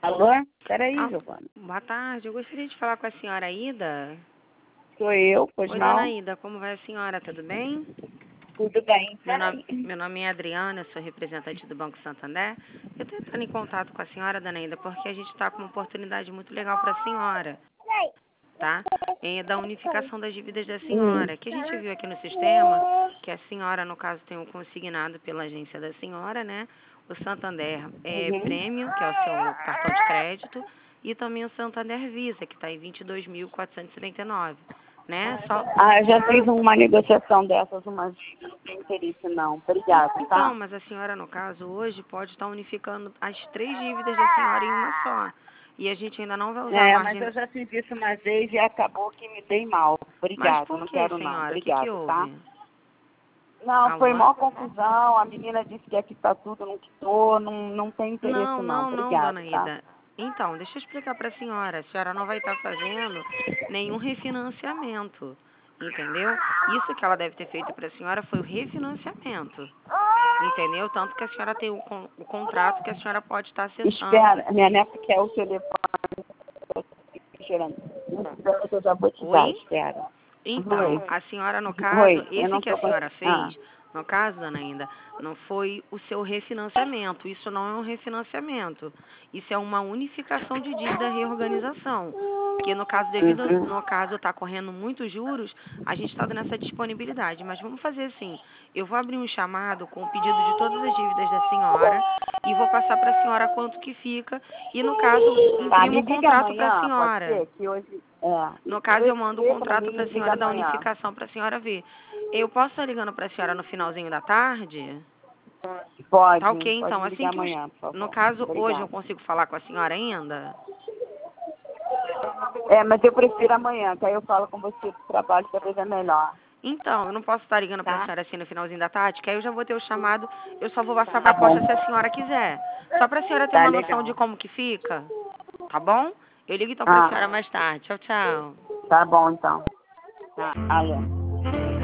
Alô? Peraí, Ah, Giovana. boa tarde, eu gostaria de falar com a senhora Ida. Sou eu, pois Oi, não? dona Ida, como vai a senhora? Tudo bem? Tudo bem. Meu nome é Adriana, eu sou representante do Banco Santander. Eu estou entrando em contato com a senhora, dona Ida, porque a gente está com uma oportunidade muito legal para a senhora, tá? É da unificação das dívidas da senhora, que a gente viu aqui no sistema, que a senhora, no caso, tem um consignado pela agência da senhora, né? O Santander Premium, que é o seu cartão de crédito, e também o Santander Visa, que está em 22.479, né? Só... Eu já fiz uma negociação dessas uma vez, não tem interesse não. Obrigada, Então, tá? mas a senhora, no caso, hoje pode estar unificando as 3 dívidas da senhora em uma só. E a gente ainda não vai usar a Mas margem... eu já fiz isso uma vez e acabou que me dei mal. Mas Obrigada, por não que, quero não. senhora? O que Obrigada, tá? houve? Não, foi Alô? maior confusão, a menina disse que ia quitar tudo, não quitou, não tem interesse não. Não, Obrigada, dona tá? Ida. Então, deixa eu explicar para a senhora não vai estar fazendo nenhum refinanciamento, entendeu? Isso que ela deve ter feito para a senhora foi o refinanciamento, entendeu? Tanto que a senhora tem o contrato que a senhora pode estar acessando. Espera, minha neta quer o telefone, chorando. Espera que eu já vou te dar, Oi? espera. Então, a senhora, no caso, Oi, eu esse não que a tô com... senhora fez, no caso, dona Ida, não foi o seu refinanciamento. Isso não é um refinanciamento. Isso é uma unificação de dívida, reorganização. Que no caso, devido no caso tá correndo muitos juros, a gente está dando essa disponibilidade. Mas vamos fazer assim, eu vou abrir um chamado com o pedido de todas as dívidas da senhora e vou passar para a senhora quanto que fica e no caso Tá, imprimo me o liga contrato para a amanhã, pode senhora. ser? Que hoje... No caso, eu mando o Escreva para contrato mim e para a me liga senhora da amanhã. unificação para a senhora ver. Eu posso estar ligando para a senhora no finalzinho da tarde? Tá Pode ok, então. me Assim ligar que eu... amanhã, por No favor. caso, hoje eu Obrigada. consigo falar com a senhora ainda? Mas eu prefiro amanhã, que aí eu falo com você do trabalho, talvez é melhor. Então, eu não posso estar ligando para a Tá? senhora assim no finalzinho da tarde, que aí eu já vou ter o chamado, eu só vou passar a Tá bom. proposta se a senhora quiser. Só para a senhora ter Tá uma noção de legal. como que fica, tá bom? Eu ligo então para a senhora mais tarde. Tchau, tchau. Tá bom então. Tá, alô.